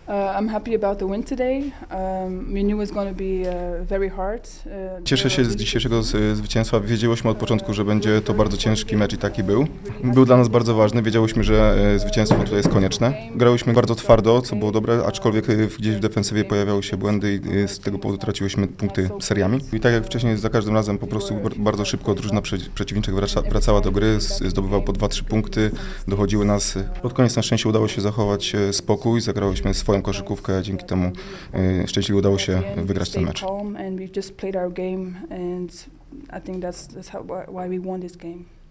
I'm happy about the win today. We knew it was going to be very hard. Cieszę się z dzisiejszego zwycięstwa. Wiedzieliśmy od początku, że będzie to bardzo ciężki mecz i taki był. Był dla nas bardzo ważny. Wiedziałyśmy, że zwycięstwo tutaj jest konieczne. Grałyśmy bardzo twardo, co było dobre, aczkolwiek gdzieś w defensywie pojawiały się błędy i z tego powodu traciłyśmy punkty seriami. I tak jak wcześniej, za każdym razem po prostu bardzo szybko drużyna przeciwniczych wracała do gry, zdobywał po 2-3 punkty, dochodziły nas. Pod koniec na szczęście udało się zachować spokój, zagrałyśmy swoją koszykówkę, dzięki temu szczęśliwie udało się wygrać ten mecz. I think that's why we won this game.